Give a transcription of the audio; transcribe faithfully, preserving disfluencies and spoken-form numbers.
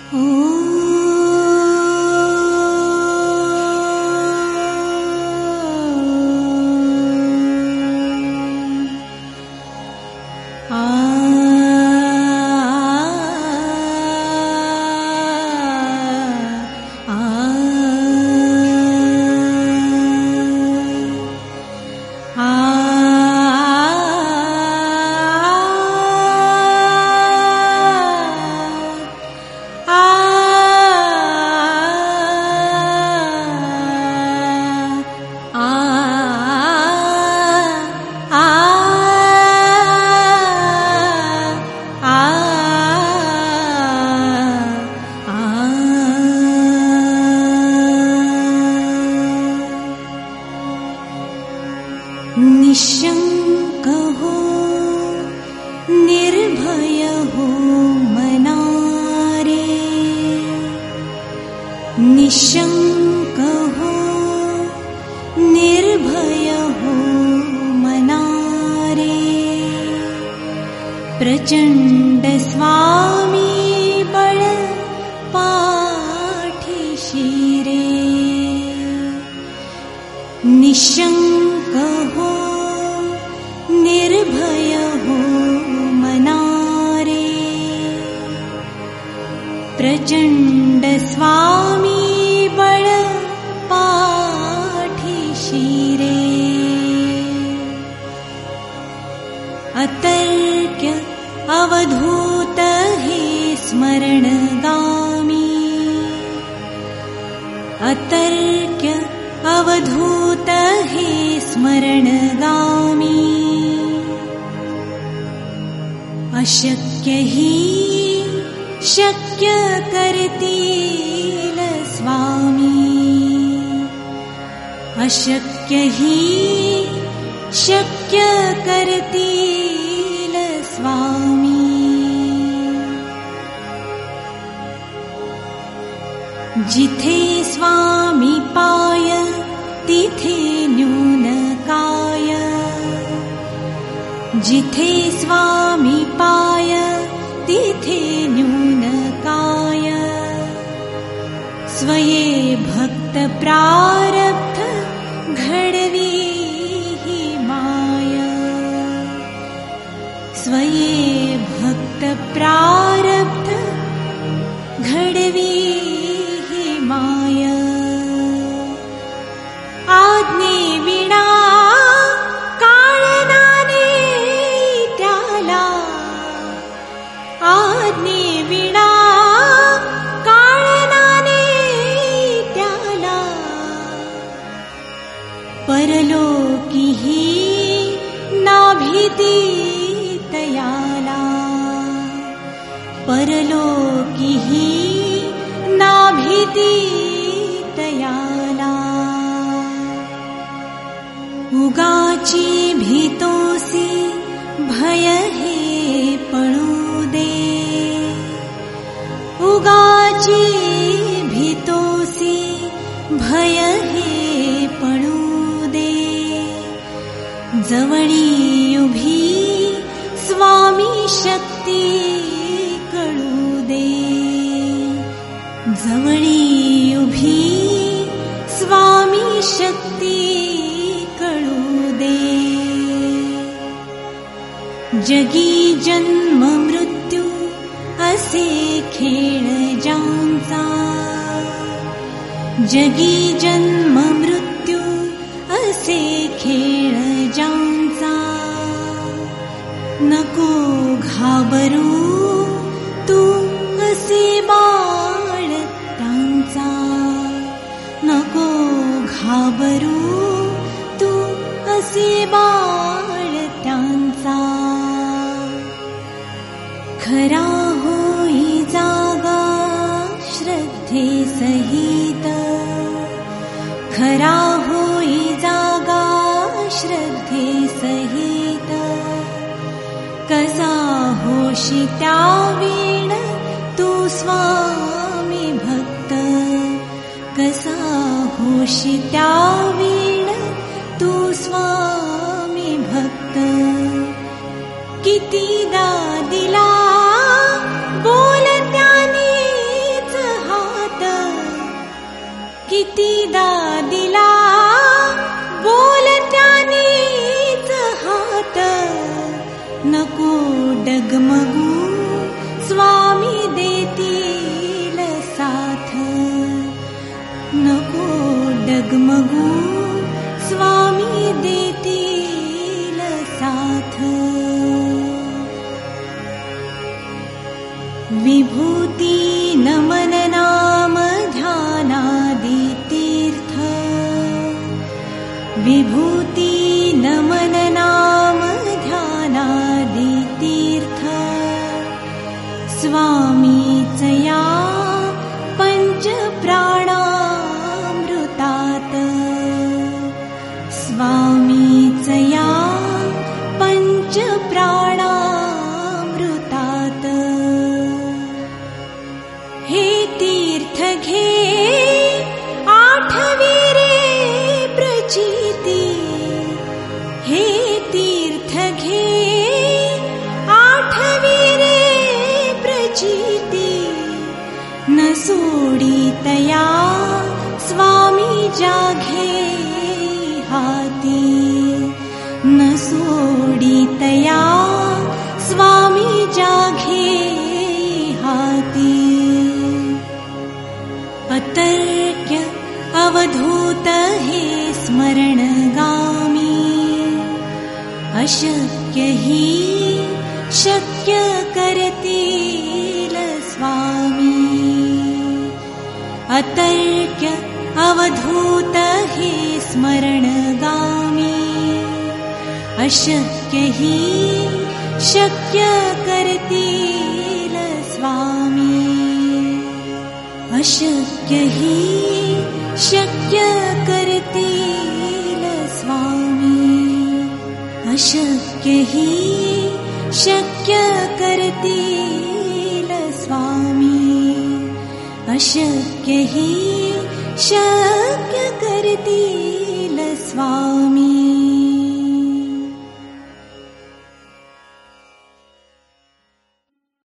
निशंक हो निर्भय हो मनारे, निशंक हो निर्भय हो मनारे, प्रचंड स्वामी बळ पाठीशी रे, निशंक हो निर्भय हो मनारे, प्रचंड स्वामी बळ पाठीशी रे, अतर्क्य अवधूत हे स्मरणगामी, अतर्क्य अवधूत हे स्मरणगामी, अशक्य हि शक्य करतील स्वामी, अशक्य हि शक्य करतील स्वामी, जिथे स्वामी पाय तिथे न्यून काय, जिथे स्वामी पाय तिथे न्यून काय, स्वये भक्त प्रारब्ध घडवी ही माया, स्वये भक्त प्रारब्ध घडवी ही माया, आज्ञे विना काळनाने त्याला, आज्ञे विना काळनाने त्याला, परलोकीही नाभीती तयाला, परलोकीही नाभीती तयाला, उगाची भीतोसी भय हे पळू दे, उगाची भीतोसी भय हे पळू दे, जवळी उभी स्वामी शक्ती कळू दे, जवळी उभी स्वामी शक्ती कळू दे, जगी जन्म मृत्यू असे खेळ ज्यांचा, जगी जन्म मृत्यू असे खेळ ज्यांचा, नको घाबरू तू असे बाळ त्यांचा, नको घाबरू तू असे बाळ त्यांचा, खरा होई जागा श्रद्धे सहित, खरा होई जागा श्रद्धे सहित, कसा होशी त्यावेळ तू स्वामी भक्त, कसा होशी त्यावेळ तू स्वामी भक्त, कितीदा दिला बोल त्यानेच कितीदा दिला बोलत्यानीच हात, नको डगमगू स्वामी देतील साथ, नको डगमगू स्वामी देतील साथ. विभूती नमन नाम ध्यानादि तीर्थ, विभूती नमन नाम ध्यानादि तीर्थ, स्वामीचया पंच प्राणामृतात, स्वामीचया पंच प्राणामृतात. हे तीर्थ घे आठवी रे प्रचिती, हे तीर्थ घे आठवी रे प्रचिती, न सोडी तया स्वामी जाघे हाती, न सोडी तया स्वामी जाघे हाती. अतर्क्य अवधूत हे स्मरणगामी, अशक्य हि शक्य करतील स्वामी. अतर्क्य अवधूत हे स्मरणगामी, अशक्य हि शक्य करतील स्वामी. अशक्य हि शक्य करतील स्वामी, अशक्य हि शक्य करतील स्वामी, अशक्य हि शक्य करतील स्वामी.